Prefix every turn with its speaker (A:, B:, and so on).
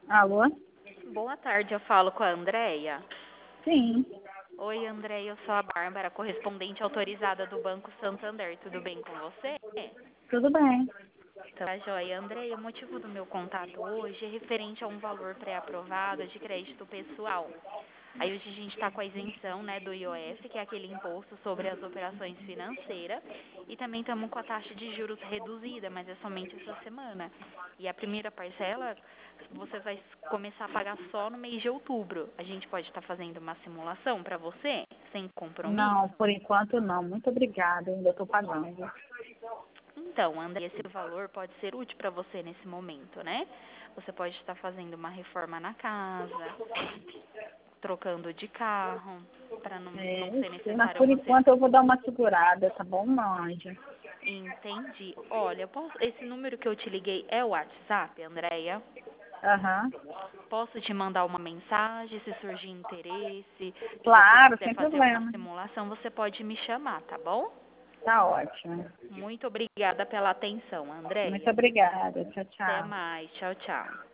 A: Alô?
B: Boa tarde, eu falo com a Andréia.
A: Sim,
B: Oi, Andréia, eu sou a Bárbara, correspondente autorizada do Banco Santander. Tudo bem com você?
A: tudo bem.
B: Tá joia. Andréia, o motivo do meu contato hoje é referente a um valor pré-aprovado de crédito pessoal. Aí hoje a gente está com a isenção, né, do IOF, que é aquele imposto sobre as operações financeiras, e também estamos com a taxa de juros reduzida, mas é somente essa semana. E a primeira parcela você vai começar a pagar só no mês de outubro. A gente pode estar fazendo uma simulação para você, sem compromisso?
A: Não, por enquanto não. Muito obrigada, ainda estou pagando.
B: Então, André, esse valor pode ser útil para você nesse momento, né? Você pode estar fazendo uma reforma na casa, trocando de carro, para não ser
A: Mas
B: necessário
A: por
B: você.
A: enquanto eu vou dar uma segurada, tá bom, Manja?
B: Entendi. Olha, esse número que eu te liguei é o WhatsApp, Andréia?
A: Aham.
B: Posso te mandar uma mensagem se surgir interesse, se você
A: Claro,
B: quiser
A: sem
B: fazer uma
A: problema.
B: simulação, você pode me chamar, tá bom?
A: Tá ótimo.
B: Muito obrigada pela atenção,
A: Muito
B: Andréia.
A: obrigada. Tchau,
B: Até
A: tchau.
B: mais. Tchau, tchau.